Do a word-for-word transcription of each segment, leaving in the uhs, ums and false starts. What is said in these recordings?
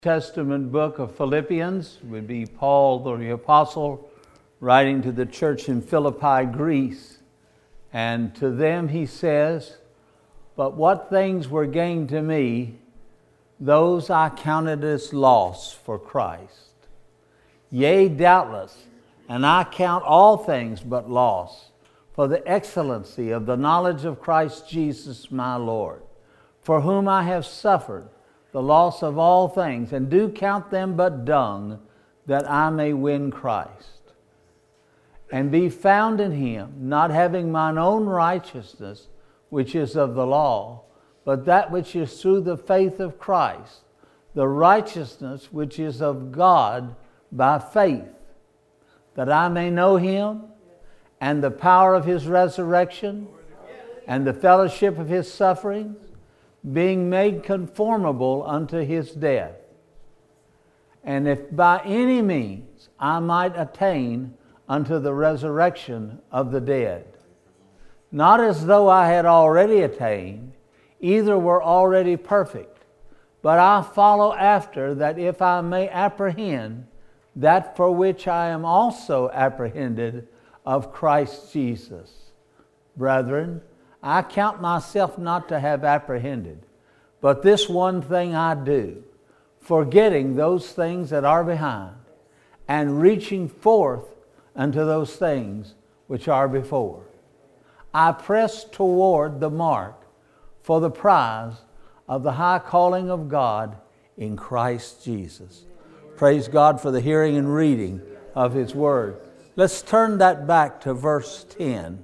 Testament book of Philippians would be Paul the Apostle writing to the church in Philippi, Greece. And to them he says, "But what things were gained to me, those I counted as loss for Christ. Yea, doubtless, and I count all things but loss, for the excellency of the knowledge of Christ Jesus my Lord, for whom I have suffered the loss of all things, and do count them but dung, that I may win Christ, and be found in him, not having mine own righteousness, which is of the law, but that which is through the faith of Christ, the righteousness which is of God by faith, that I may know him, and the power of his resurrection, and the fellowship of his sufferings, being made conformable unto his death. And if by any means I might attain unto the resurrection of the dead. Not as though I had already attained, either were already perfect, but I follow after, that if I may apprehend that for which I am also apprehended of Christ Jesus. Brethren, I count myself not to have apprehended, but this one thing I do, forgetting those things that are behind, and reaching forth unto those things which are before. I press toward the mark for the prize of the high calling of God in Christ Jesus." Praise God for the hearing and reading of his word. Let's turn that back to verse ten.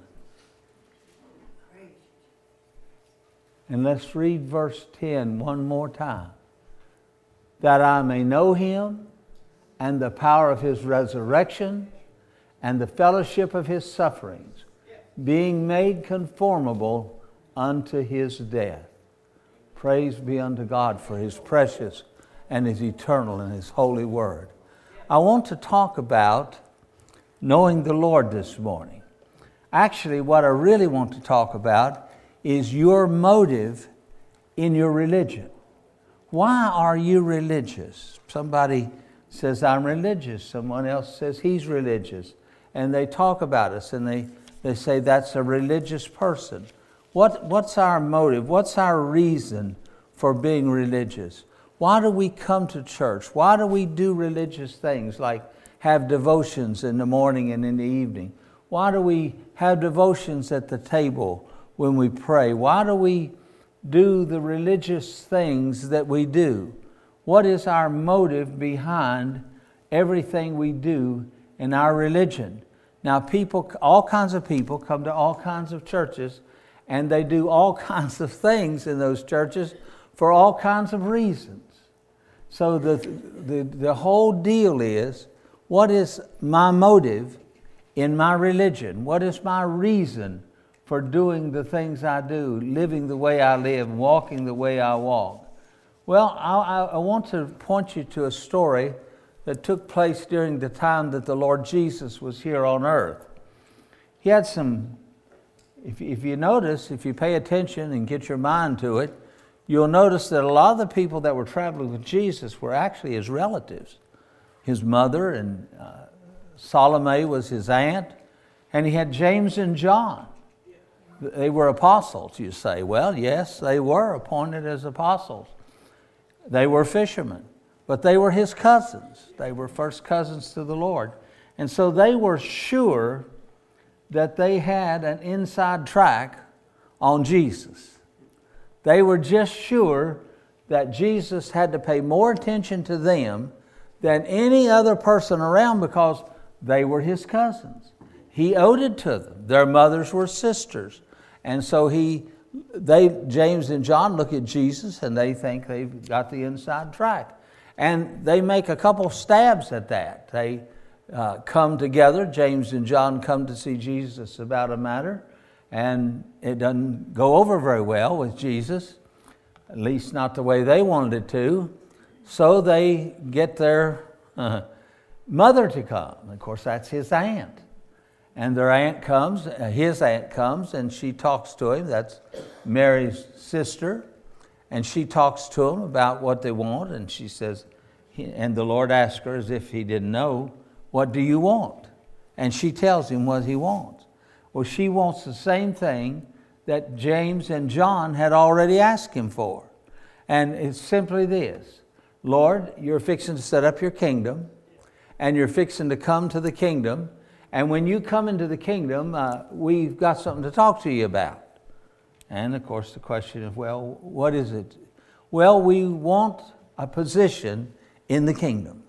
And let's read verse ten one more time. "That I may know him, and the power of his resurrection, and the fellowship of his sufferings, being made conformable unto his death." Praise be unto God for his precious and his eternal and his holy word. I want to talk about knowing the Lord this morning. Actually, what I really want to talk about is your motive in your religion. Why are you religious? Somebody says, "I'm religious." Someone else says, "He's religious." And they talk about us and they, they say, "That's a religious person." What, what's our motive? What's our reason for being religious? Why do we come to church? Why do we do religious things like have devotions in the morning and in the evening? Why do we have devotions at the table when we pray? Why do we do the religious things that we do? What is our motive behind everything we do in our religion? Now, people, all kinds of people come to all kinds of churches, and they do all kinds of things in those churches for all kinds of reasons. So the, the, the whole deal is, what is my motive in my religion? What is my reason for doing the things I do, living the way I live, walking the way I walk? Well, I, I want to point you to a story that took place during the time that the Lord Jesus was here on earth. He had some, if, if you notice, if you pay attention and get your mind to it, you'll notice that a lot of the people that were traveling with Jesus were actually his relatives. His mother, and uh, Salome was his aunt, and he had James and John. They were apostles, you say. Well, yes, they were appointed as apostles. They were fishermen, but they were his cousins. They were first cousins to the Lord. And so they were sure that they had an inside track on Jesus. They were just sure that Jesus had to pay more attention to them than any other person around because they were his cousins. He owed it to them. Their mothers were sisters. And so he, they, James and John look at Jesus and they think they've got the inside track. And they make a couple stabs at that. They uh, come together. James and John come to see Jesus about a matter. And it doesn't go over very well with Jesus, at least not the way they wanted it to. So they get their uh, mother to come. Of course, that's his aunt. And their aunt comes, his aunt comes, and she talks to him. That's Mary's sister. And she talks to him about what they want. And she says, He, and the Lord asked her, as if he didn't know, what do you want? And she tells him what he wants. Well, she wants the same thing that James and John had already asked him for. And it's simply this: Lord, you're fixing to set up your kingdom, and you're fixing to come to the kingdom. And when you come into the kingdom, uh, we've got something to talk to you about. And of course the question is, well, what is it? Well, we want a position in the kingdom.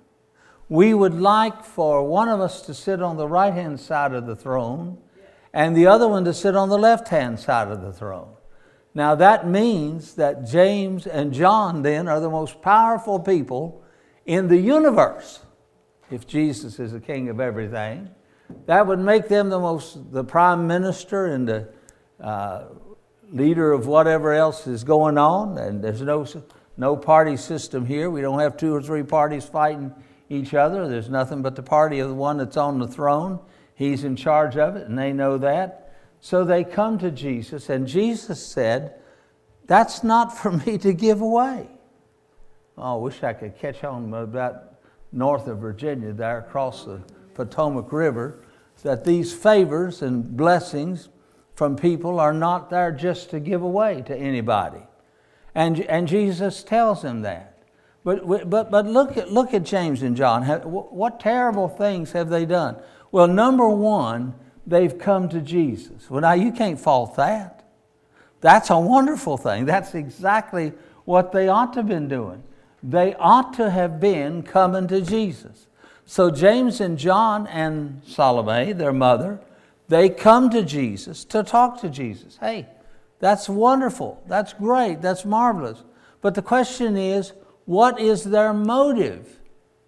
We would like for one of us to sit on the right-hand side of the throne and the other one to sit on the left-hand side of the throne. Now that means that James and John then are the most powerful people in the universe. If Jesus is the king of everything, that would make them the most, the prime minister and the uh, leader of whatever else is going on. And there's no, no party system here. We don't have two or three parties fighting each other. There's nothing but the party of the one that's on the throne. He's in charge of it, and they know that. So they come to Jesus, and Jesus said, that's not for me to give away. Oh, I wish I could catch on about north of Virginia, there across the Potomac River, that these favors and blessings from people are not there just to give away to anybody. And, and Jesus tells them that. But, but, but look at, look at James and John. What terrible things have they done? Well, number one, they've come to Jesus. Well, now you can't fault that. That's a wonderful thing. That's exactly what they ought to have been doing. They ought to have been coming to Jesus. So James and John and Salome, their mother, they come to Jesus to talk to Jesus. Hey, that's wonderful. That's great. That's marvelous. But the question is, what is their motive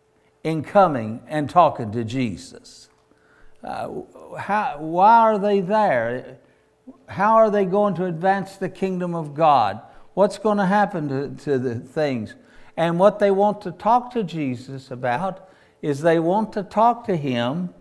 in coming and talking to Jesus? Uh, how, why are they there? How are they going to advance the kingdom of God? What's going to happen to, to the things? And what they want to talk to Jesus about is they want to talk to Him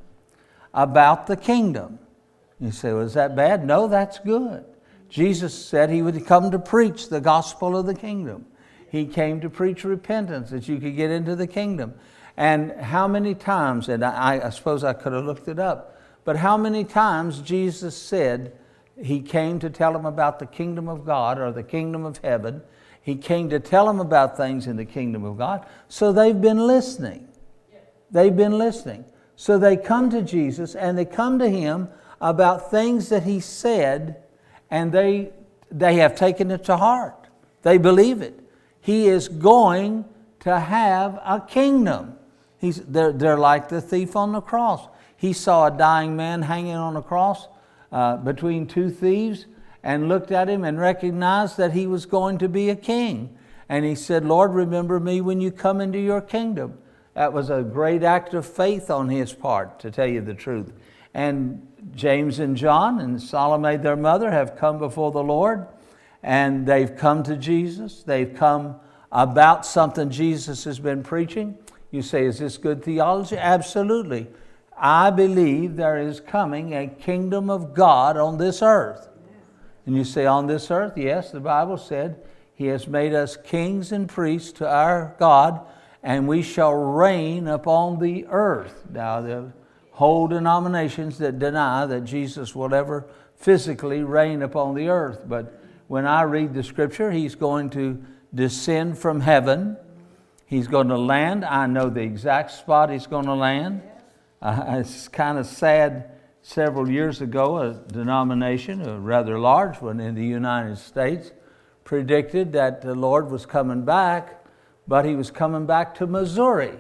about the kingdom. You say, well, is that bad? No, that's good. Jesus said He would come to preach the gospel of the kingdom. He came to preach repentance, that you could get into the kingdom. And how many times, and I, I suppose I could have looked it up, but how many times Jesus said He came to tell them about the kingdom of God or the kingdom of heaven. He came to tell them about things in the kingdom of God. So they've been listening. They've been listening. So they come to Jesus and they come to Him about things that He said, and they, they have taken it to heart. They believe it. He is going to have a kingdom. He's, they're, they're like the thief on the cross. He saw a dying man hanging on a cross uh, between two thieves and looked at him and recognized that he was going to be a king. And he said, Lord, remember me when you come into your kingdom. That was a great act of faith on his part, to tell you the truth. And James and John and Salome, their mother, have come before the Lord, and they've come to Jesus. They've come about something Jesus has been preaching. You say, is this good theology? Absolutely. I believe there is coming a kingdom of God on this earth. And you say, on this earth? Yes, the Bible said He has made us kings and priests to our God, and we shall reign upon the earth. Now, the whole denominations that deny that Jesus will ever physically reign upon the earth. But when I read the scripture, He's going to descend from heaven. He's going to land. I know the exact spot He's going to land. Uh, it's kind of sad. Several years ago, a denomination, a rather large one in the United States, predicted that the Lord was coming back, but He was coming back to Missouri.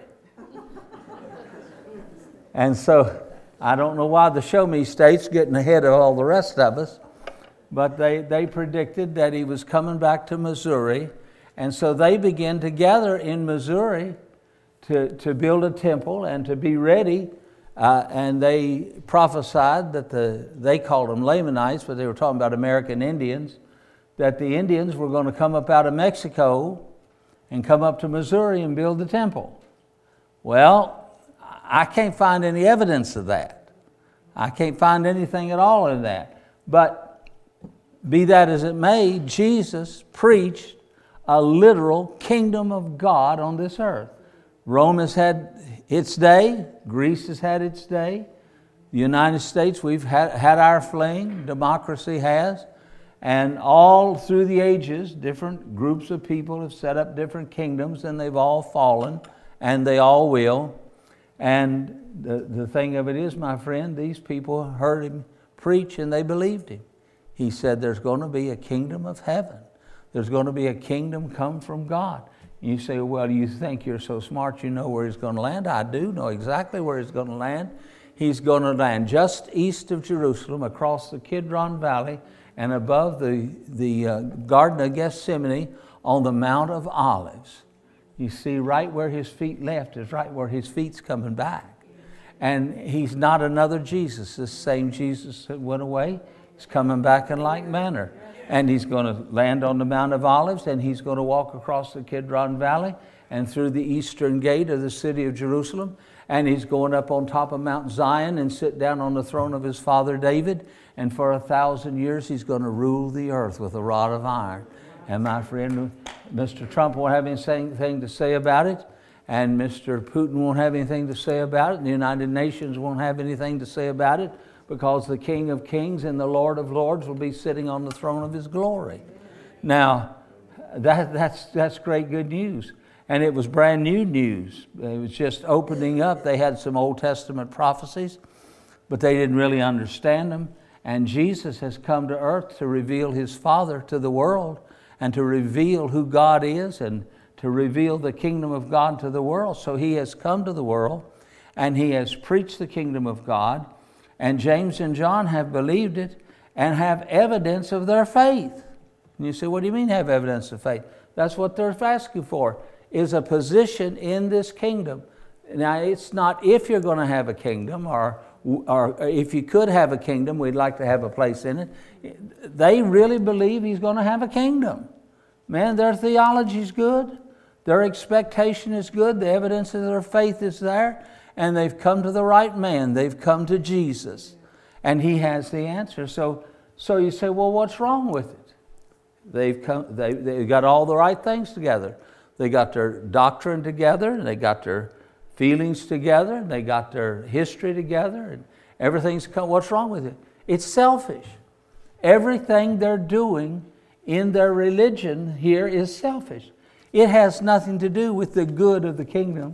And so I don't know why the show me state's getting ahead of all the rest of us, but they, they predicted that He was coming back to Missouri. And so they began to gather in Missouri to, to build a temple and to be ready. Uh, and they prophesied that the, they called them Lamanites, but they were talking about American Indians, that the Indians were going to come up out of Mexico and come up to Missouri and build the temple. Well, I can't find any evidence of that. I can't find anything at all in that. But be that as it may, Jesus preached a literal kingdom of God on this earth. Rome has had its day. Greece has had its day. The United States, we've had, had our fling. Democracy has. And all through the ages, different groups of people have set up different kingdoms, and they've all fallen, and they all will. And the, the thing of it is, my friend, these people heard him preach and they believed him. He said there's going to be a kingdom of heaven. There's going to be a kingdom come from God. You say, well, you think you're so smart you know where he's going to land. I do know exactly where he's going to land. He's going to land just east of Jerusalem, across the Kidron Valley, and above the, the uh, Garden of Gethsemane on the Mount of Olives. You see, right where his feet left is right where his feet's coming back. And he's not another Jesus. This same Jesus that went away, he's coming back in like manner. And he's going to land on the Mount of Olives, and he's going to walk across the Kidron Valley and through the eastern gate of the city of Jerusalem. And he's going up on top of Mount Zion and sit down on the throne of his father David. And for a thousand years, he's going to rule the earth with a rod of iron. And my friend, Mister Trump won't have anything to say about it. And Mister Putin won't have anything to say about it. And the United Nations won't have anything to say about it, because the King of Kings and the Lord of Lords will be sitting on the throne of his glory. Now, that, that's, that's great good news. And it was brand new news. It was just opening up. They had some Old Testament prophecies, but they didn't really understand them. And Jesus has come to earth to reveal his Father to the world, and to reveal who God is, and to reveal the kingdom of God to the world. So he has come to the world, and he has preached the kingdom of God. And James and John have believed it and have evidence of their faith. And you say, what do you mean have evidence of faith? That's what they're asking for, is a position in this kingdom. Now, it's not if you're going to have a kingdom, or, or if you could have a kingdom, we'd like to have a place in it. They really believe he's going to have a kingdom. Man, their theology is good. Their expectation is good. The evidence of their faith is there. And they've come to the right man. They've come to Jesus. And he has the answer. So, so you say, well, what's wrong with it? They've, come, they, they've got all the right things together. They got their doctrine together, and they got their feelings together, and they got their history together, and everything's come. What's wrong with it? It's selfish. Everything they're doing in their religion here is selfish. It has nothing to do with the good of the kingdom.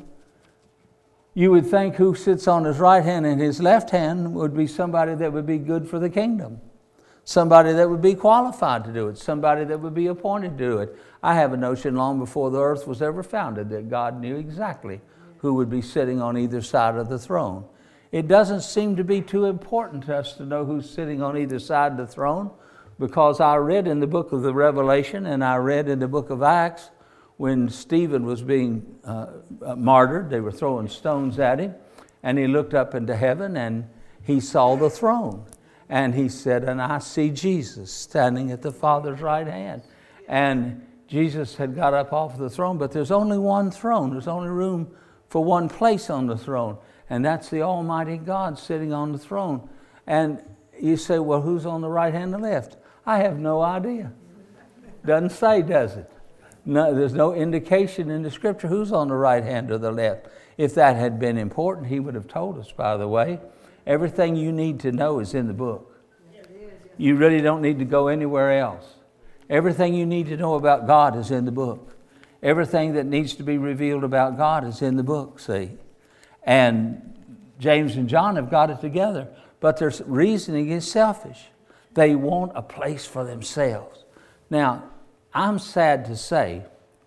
You would think who sits on his right hand and his left hand would be somebody that would be good for the kingdom. Somebody that would be qualified to do it. Somebody that would be appointed to do it. I have a notion long before the earth was ever founded that God knew exactly who would be sitting on either side of the throne. It doesn't seem to be too important to us to know who's sitting on either side of the throne, because I read in the book of the Revelation, and I read in the book of Acts, when Stephen was being uh, martyred, they were throwing stones at him, and he looked up into heaven and he saw the throne. And he said, and I see Jesus standing at the Father's right hand. And Jesus had got up off the throne, but there's only one throne. There's only room for one place on the throne. And that's the Almighty God sitting on the throne. And you say, well, who's on the right hand and left? I have no idea. Doesn't say, does it? No, there's no indication in the scripture who's on the right hand or the left. If that had been important, he would have told us, by the way. Everything you need to know is in the book. You really don't need to go anywhere else. Everything you need to know about God is in the book. Everything that needs to be revealed about God is in the book, see. And James and John have got it together. But their reasoning is selfish. They want a place for themselves. Now, I'm sad to say,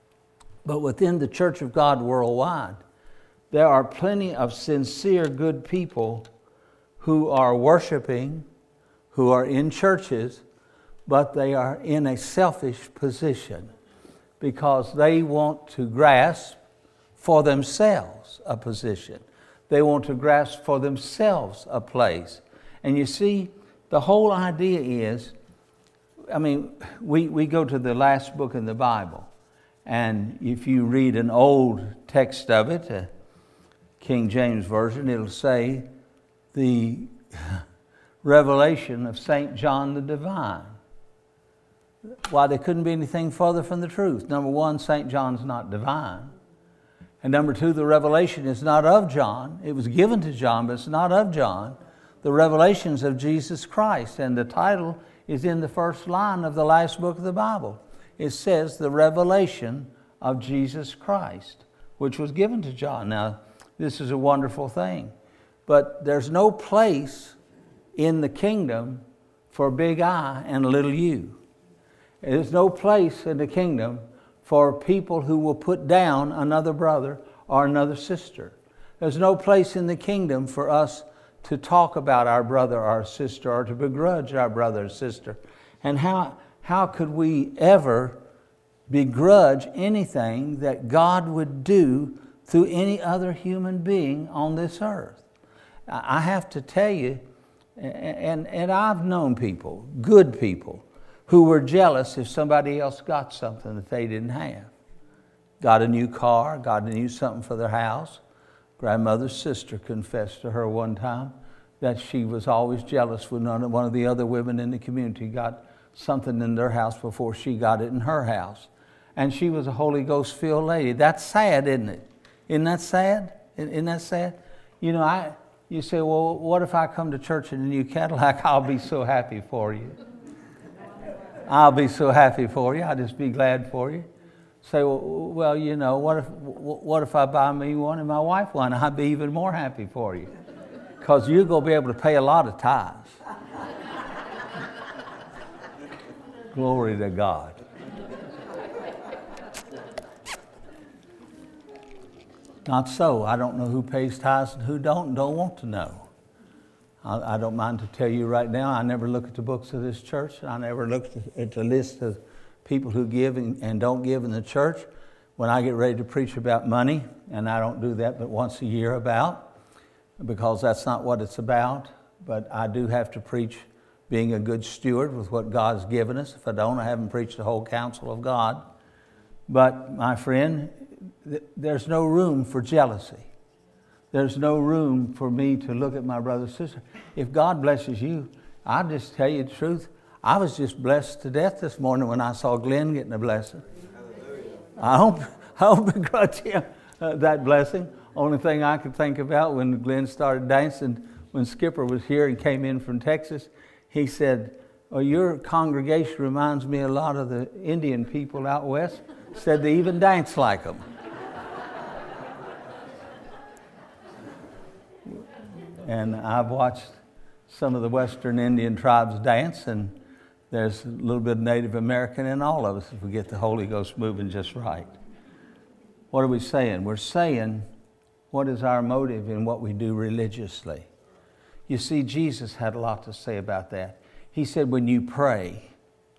but within the Church of God worldwide, there are plenty of sincere good people who are worshiping, who are in churches, but they are in a selfish position because they want to grasp for themselves a position. They want to grasp for themselves a place. And you see, the whole idea is, I mean, we, we go to the last book in the Bible, and if you read an old text of it, a King James Version, it'll say the revelation of Saint John the Divine. Why, there couldn't be anything further from the truth. Number one, Saint John's not divine. And number two, the revelation is not of John. It was given to John, but it's not of John. The revelations of Jesus Christ. And the title is in the first line of the last book of the Bible. It says the revelation of Jesus Christ, which was given to John. Now, this is a wonderful thing. But there's no place in the kingdom for big I and little u. There's no place in the kingdom for people who will put down another brother or another sister. There's no place in the kingdom for us to talk about our brother or our sister or to begrudge our brother or sister. And how, how could we ever begrudge anything that God would do through any other human being on this earth? I have to tell you, and, and I've known people, good people, who were jealous if somebody else got something that they didn't have. Got a new car, got a new something for their house. Grandmother's sister confessed to her one time that she was always jealous when one of the other women in the community got something in their house before she got it in her house. And she was a Holy Ghost-filled lady. That's sad, isn't it? Isn't that sad? Isn't that sad? You know, I you say, well, what if I come to church in a new Cadillac? I'll be so happy for you. I'll be so happy for you. I'll just be glad for you. Say, well, well, you know, what if what if I buy me one and my wife one? I'd be even more happy for you, because you're going to be able to pay a lot of tithes. Glory to God. Not so. I don't know who pays tithes and who don't, don't want to know. I, I don't mind to tell you right now, I never look at the books of this church. I never look at the list of people who give and, and don't give in the church. When I get ready to preach about money, and I don't do that but once a year about, because that's not what it's about, but I do have to preach being a good steward with what God's given us. If I don't, I haven't preached the whole counsel of God. But my friend, th- there's no room for jealousy. There's no room for me to look at my brother or sister. If God blesses you, I'll just tell you the truth. I was just blessed to death this morning when I saw Glenn getting a blessing. I don't, I don't begrudge him uh, that blessing. Only thing I could think about when Glenn started dancing, when Skipper was here and came in from Texas, he said, oh, your congregation reminds me a lot of the Indian people out west. Said they even dance like them. And I've watched some of the Western Indian tribes dance, and there's a little bit of Native American in all of us if we get the Holy Ghost moving just right. What are we saying? We're saying, what is our motive in what we do religiously? You see, Jesus had a lot to say about that. He said, when you pray,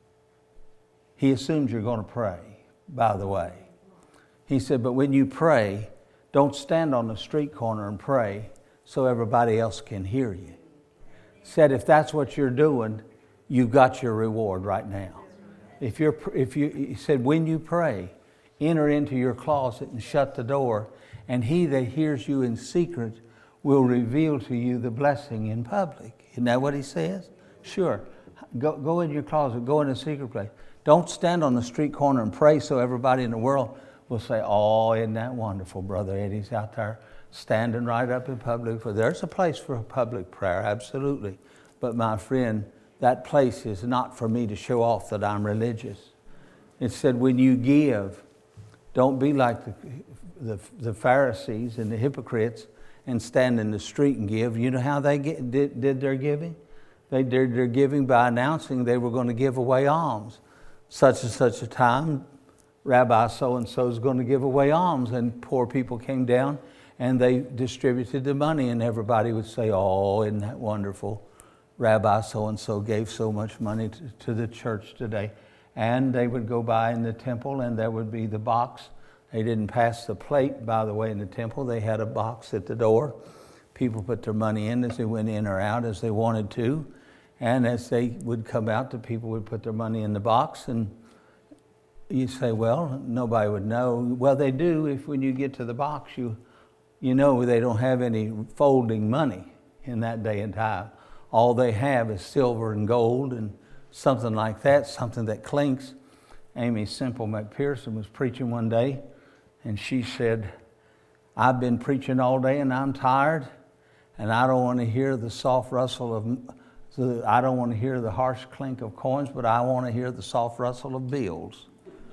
he assumes you're going to pray, by the way. He said, but when you pray, don't stand on the street corner and pray so everybody else can hear you. Said, if that's what you're doing, you've got your reward right now. If you're, if you, he said, when you pray, enter into your closet and shut the door, and he that hears you in secret will reveal to you the blessing in public. Isn't that what he says? Sure. Go, go in your closet, go in a secret place. Don't stand on the street corner and pray so everybody in the world will say, oh, isn't that wonderful, Brother Eddie's out there standing right up in public. For there's a place for a public prayer, absolutely. But my friend, that place is not for me to show off that I'm religious. It said, when you give, don't be like the, the, the Pharisees and the hypocrites and stand in the street and give. You know how they get, did, did their giving? They did their giving by announcing they were going to give away alms. Such and such a time, Rabbi so-and-so is going to give away alms. And poor people came down and they distributed the money, and everybody would say, oh, isn't that wonderful? Rabbi so-and-so gave so much money to, to the church today. And they would go by in the temple, and there would be the box. They didn't pass the plate, by the way, in the temple. They had a box at the door. People put their money in as they went in or out as they wanted to. And as they would come out, the people would put their money in the box. And you say, well, nobody would know. Well, they do. If when you get to the box, you, you know they don't have any folding money in that day and time. All they have is silver and gold and something like that, something that clinks. Amy Semple McPherson was preaching one day, and she said, I've been preaching all day and I'm tired, and I don't want to hear the soft rustle of, I don't want to hear the harsh clink of coins, but I want to hear the soft rustle of bills.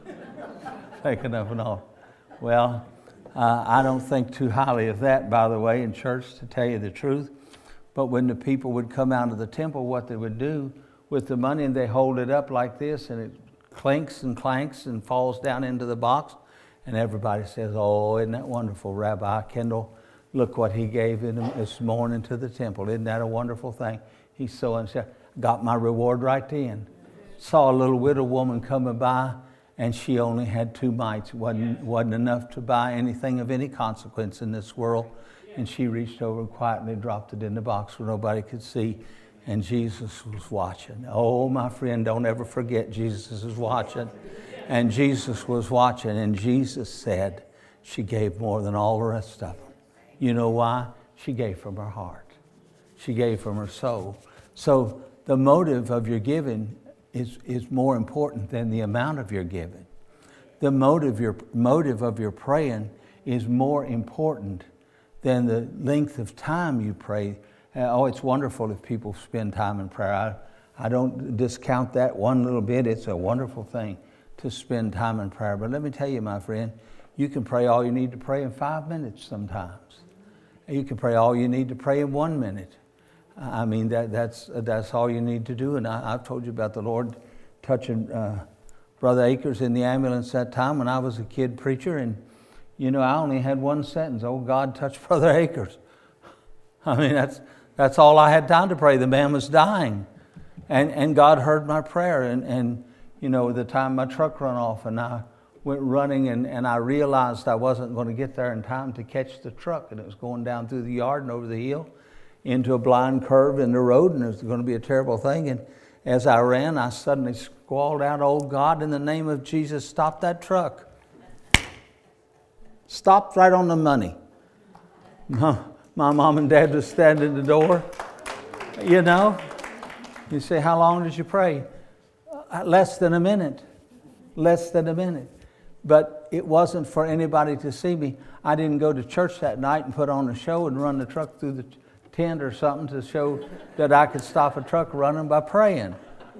Taken up and off. Well, uh, I don't think too highly of that, by the way, in church, to tell you the truth. But when the people would come out of the temple, what they would do with the money, and they hold it up like this, and it clinks and clanks and falls down into the box. And everybody says, oh, isn't that wonderful, Rabbi Kendall? Look what he gave in this morning to the temple. Isn't that a wonderful thing? He's so unsaid. Got my reward right then. Saw a little widow woman coming by, and she only had two mites. Wasn't, wasn't enough to buy anything of any consequence in this world. And she reached over and quietly dropped it in the box where nobody could see. And Jesus was watching. Oh, my friend, don't ever forget Jesus is watching. And Jesus was watching. And Jesus said she gave more than all the rest of them. You know why? She gave from her heart. She gave from her soul. So the motive of your giving is, is more important than the amount of your giving. The motive, your, motive of your praying is more important than the length of time you pray. Oh, it's wonderful if people spend time in prayer. I, I don't discount that one little bit. It's a wonderful thing to spend time in prayer. But let me tell you, my friend, you can pray all you need to pray in five minutes sometimes. You can pray all you need to pray in one minute. I mean, that, that's, that's all you need to do. And I, I've told you about the Lord touching uh, Brother Akers in the ambulance that time when I was a kid preacher. And you know, I only had one sentence. Oh, God, touch Brother Akers. I mean, that's that's all I had time to pray. The man was dying. And and God heard my prayer. And, and you know, the time my truck run off and I went running and, and I realized I wasn't going to get there in time to catch the truck. And it was going down through the yard and over the hill into a blind curve in the road. And it was going to be a terrible thing. And as I ran, I suddenly squalled out, oh, God, in the name of Jesus, stop that truck. Stopped right on the money. My, my mom and dad was standing at the door. You know, you say, how long did you pray? Uh, less than a minute. Less than a minute. But it wasn't for anybody to see me. I didn't go to church that night and put on a show and run the truck through the tent or something to show that I could stop a truck running by praying.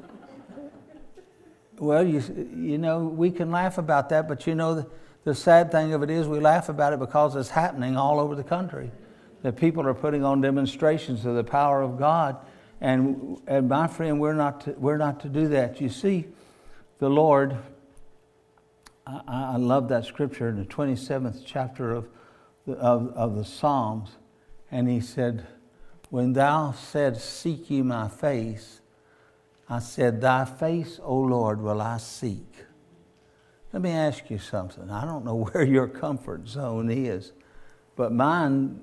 Well, you, you know, we can laugh about that, but you know, the, The sad thing of it is we laugh about it because it's happening all over the country. That people are putting on demonstrations of the power of God. And, and my friend, we're not, to, we're not to do that. You see, the Lord, I, I love that scripture in the twenty-seventh chapter of the, of, of the Psalms. And he said, when thou said, seek ye my face, I said, thy face, O Lord, will I seek. Let me ask you something. I don't know where your comfort zone is, but mine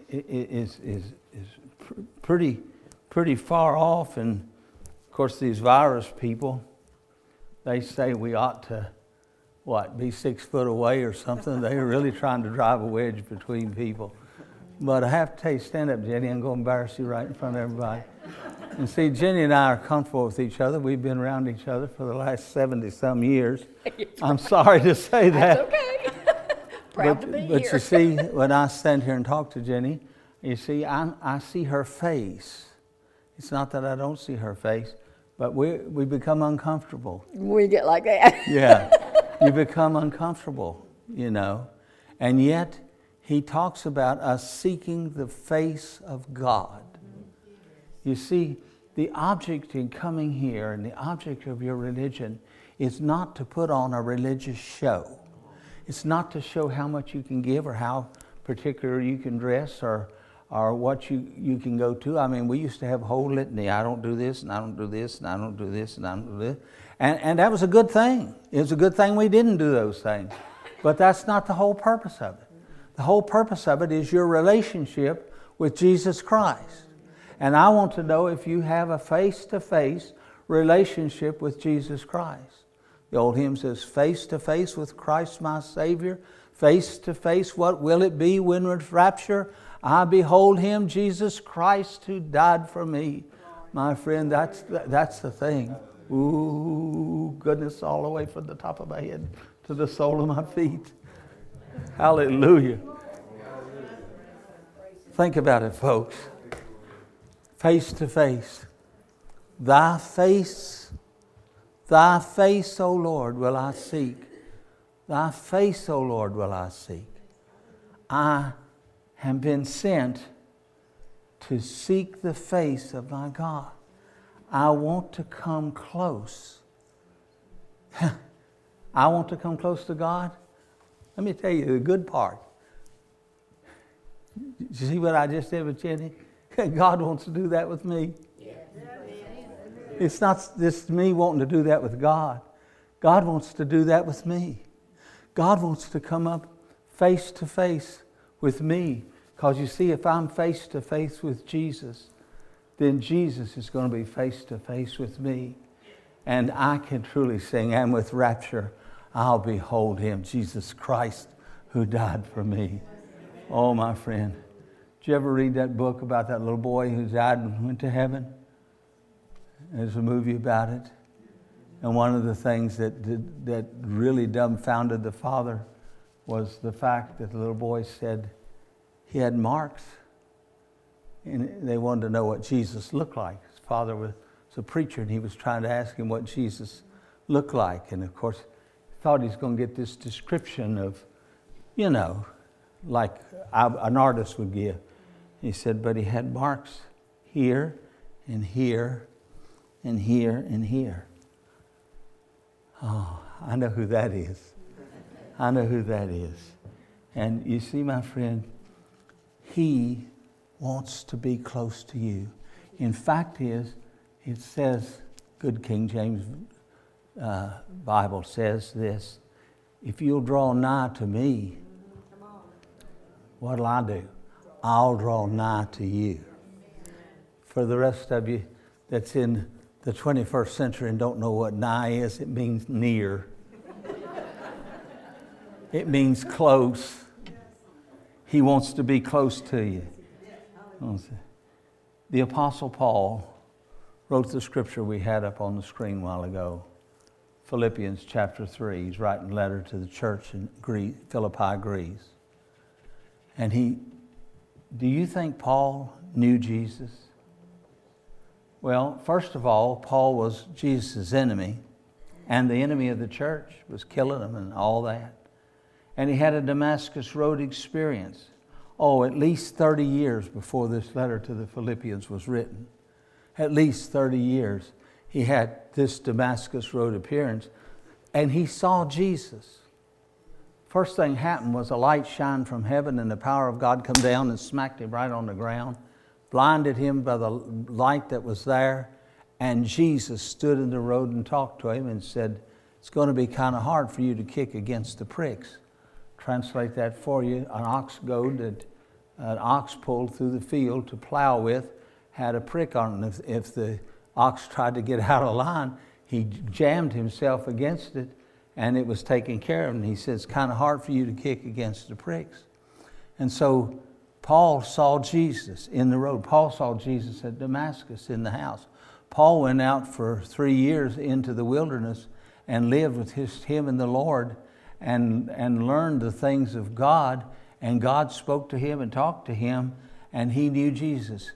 is, is, is pretty, pretty far off. And of course, these virus people, they say we ought to, what, be six foot away or something. They're really trying to drive a wedge between people. But I have to tell you, stand up, Jenny. I'm going to embarrass you right in front of everybody. And see, Jenny and I are comfortable with each other. We've been around each other for the last seventy-some years. I'm sorry to say that. That's okay. Proud but, to be but here. you see, when I stand here and talk to Jenny, you see, I, I see her face. It's not that I don't see her face, but we we become uncomfortable. We get like that. Yeah, you become uncomfortable, you know. And yet, he talks about us seeking the face of God. You see, the object in coming here and the object of your religion is not to put on a religious show. It's not to show how much you can give or how particular you can dress or or what you, you can go to. I mean, we used to have a whole litany. I don't do this, and I don't do this, and I don't do this, and I don't do this. And, and that was a good thing. It was a good thing we didn't do those things. But that's not the whole purpose of it. The whole purpose of it is your relationship with Jesus Christ. And I want to know if you have a face-to-face relationship with Jesus Christ. The old hymn says, face-to-face with Christ my Savior, face-to-face what will it be when with rapture I behold Him, Jesus Christ, who died for me. My friend, that's the, that's the thing. Ooh, goodness, all the way from the top of my head to the sole of my feet. Hallelujah. Think about it, folks. Face to face. Thy face, thy face, O Lord, will I seek. Thy face, O Lord, will I seek. I have been sent to seek the face of my God. I want to come close. I want to come close to God. Let me tell you the good part. You see what I just did with Jenny? God wants to do that with me. It's not just me wanting to do that with God. God wants to do that with me. God wants to come up face to face with me. Because you see, if I'm face to face with Jesus, then Jesus is going to be face to face with me. And I can truly sing, and with rapture, I'll behold him, Jesus Christ, who died for me. Oh, my friend. Did you ever read that book about that little boy who died and went to heaven? There's a movie about it. And one of the things that did, that really dumbfounded the father was the fact that the little boy said he had marks. And they wanted to know what Jesus looked like. His father was a preacher, and he was trying to ask him what Jesus looked like. And of course, he thought he was going to get this description of, you know, like an artist would give. He said, but he had marks here and here and here and here. Oh, I know who that is. I know who that is. And you see, my friend, he wants to be close to you. In fact, is it says, good King James uh, Bible says this, if you'll draw nigh to me, what'll I do? I'll draw nigh to you. For the rest of you that's in the twenty-first century and don't know what nigh is, it means near. It means close. He wants to be close to you. The Apostle Paul wrote the scripture we had up on the screen a while ago. Philippians chapter three. He's writing a letter to the church in Greece, Philippi, Greece. And he, do you think Paul knew Jesus? Well, first of all, Paul was Jesus' enemy, and the enemy of the church was killing him and all that. And he had a Damascus Road experience. Oh, at least thirty years before this letter to the Philippians was written. At least thirty years he had this Damascus Road appearance, and he saw Jesus. First thing happened was a light shined from heaven, and the power of God come down and smacked him right on the ground, blinded him by the light that was there, and Jesus stood in the road and talked to him and said, it's going to be kind of hard for you to kick against the pricks. Translate that for you. An ox goad that an ox pulled through the field to plow with had a prick on it. If, if the ox tried to get out of line, he jammed himself against it, and it was taken care of. And he said, it's kind of hard for you to kick against the pricks. And so Paul saw Jesus in the road. Paul saw Jesus at Damascus in the house. Paul went out for three years into the wilderness and lived with his, him and the Lord and, and learned the things of God. And God spoke to him and talked to him, and he knew Jesus.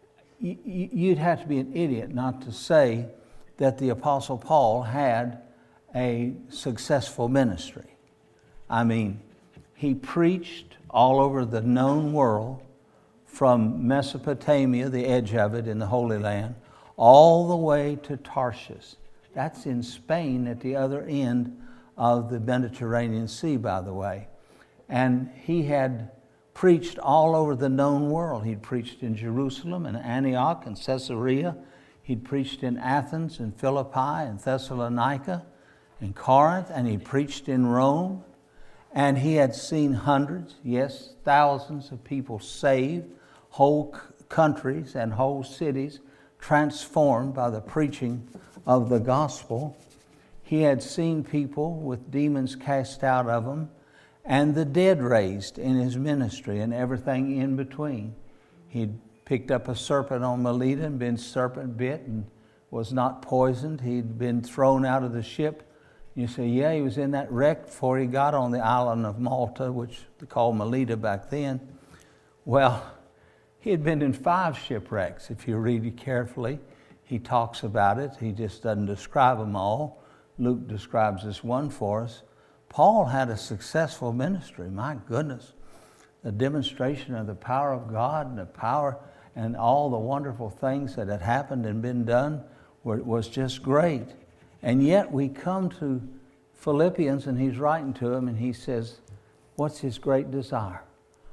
You'd have to be an idiot not to say that the Apostle Paul had a successful ministry. I mean, he preached all over the known world, from Mesopotamia, the edge of it in the Holy Land, all the way to Tarshish. That's in Spain at the other end of the Mediterranean Sea, by the way. And he had preached all over the known world. He'd preached in Jerusalem and Antioch and Caesarea. He'd preached in Athens and Philippi and Thessalonica and Corinth, and he preached in Rome. And he had seen hundreds, yes, thousands of people saved, whole countries and whole cities transformed by the preaching of the gospel. He had seen people with demons cast out of them, and the dead raised in his ministry, and everything in between. He'd picked up a serpent on Melita and been serpent bit and was not poisoned. He'd been thrown out of the ship. You say, yeah, he was in that wreck before he got on the island of Malta, which they called Melita back then. Well, He had been in five shipwrecks. If you read it carefully, he talks about it. He just doesn't describe them all. Luke describes this one for us. Paul had a successful ministry. My goodness. The demonstration of the power of God and the power and all the wonderful things that had happened and been done were, was just great. And yet we come to Philippians, and he's writing to him, and he says, what's his great desire?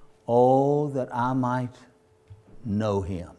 Oh, that I might know him,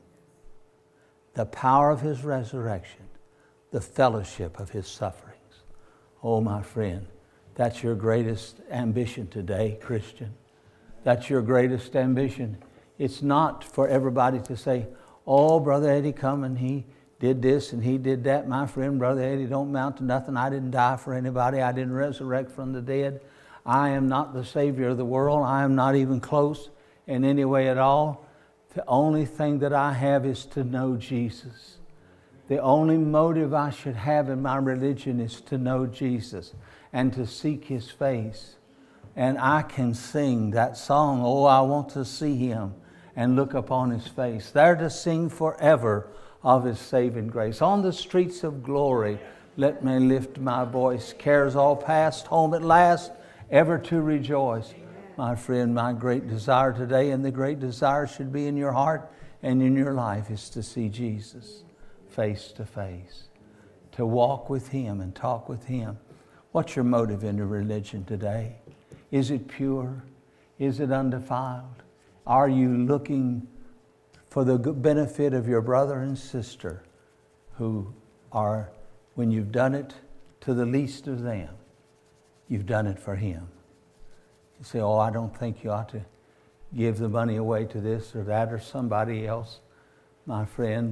the power of his resurrection, the fellowship of his sufferings. Oh, my friend, that's your greatest ambition today, Christian. That's your greatest ambition. It's not for everybody to say, oh, Brother Eddie come and he did this and he did that. My friend, Brother Eddie, don't amount to nothing. I didn't die for anybody. I didn't resurrect from the dead. I am not the Savior of the world. I am not even close in any way at all. The only thing that I have is to know Jesus. The only motive I should have in my religion is to know Jesus and to seek his face. And I can sing that song, oh, I want to see him and look upon his face. There to sing forever of his saving grace. On the streets of glory, let me lift my voice. Cares all past, home at last, ever to rejoice. My friend, my great desire today, and the great desire should be in your heart and in your life, is to see Jesus face to face, to walk with him and talk with him. What's your motive in your religion today? Is it pure? Is it undefiled? Are you looking for the good benefit of your brother and sister who are, when you've done it to the least of them, you've done it for him? You say, oh, I don't think you ought to give the money away to this or that or somebody else. My friend,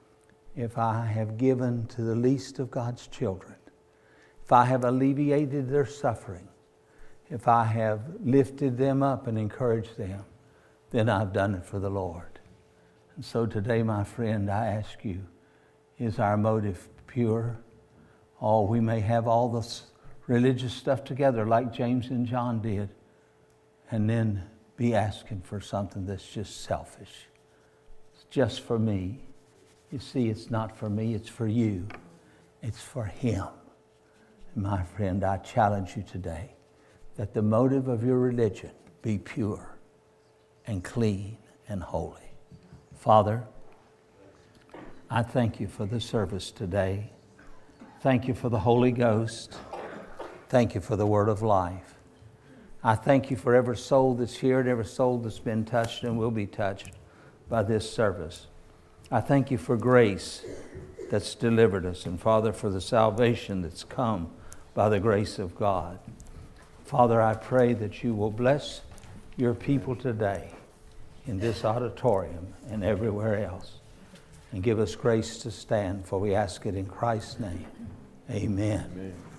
if I have given to the least of God's children, if I have alleviated their suffering, if I have lifted them up and encouraged them, then I've done it for the Lord. And so today, my friend, I ask you, is our motive pure? Oh, we may have all this religious stuff together like James and John did, and then be asking for something that's just selfish. It's just for me. You see, it's not for me, it's for you. It's for him. And my friend, I challenge you today that the motive of your religion be pure and clean and holy. Father, I thank you for the service today. Thank you for the Holy Ghost. Thank you for the word of life. I thank you for every soul that's here and every soul that's been touched and will be touched by this service. I thank you for grace that's delivered us, and Father, for the salvation that's come by the grace of God. Father, I pray that you will bless your people today in this auditorium and everywhere else, and give us grace to stand, for we ask it in Christ's name. Amen. Amen.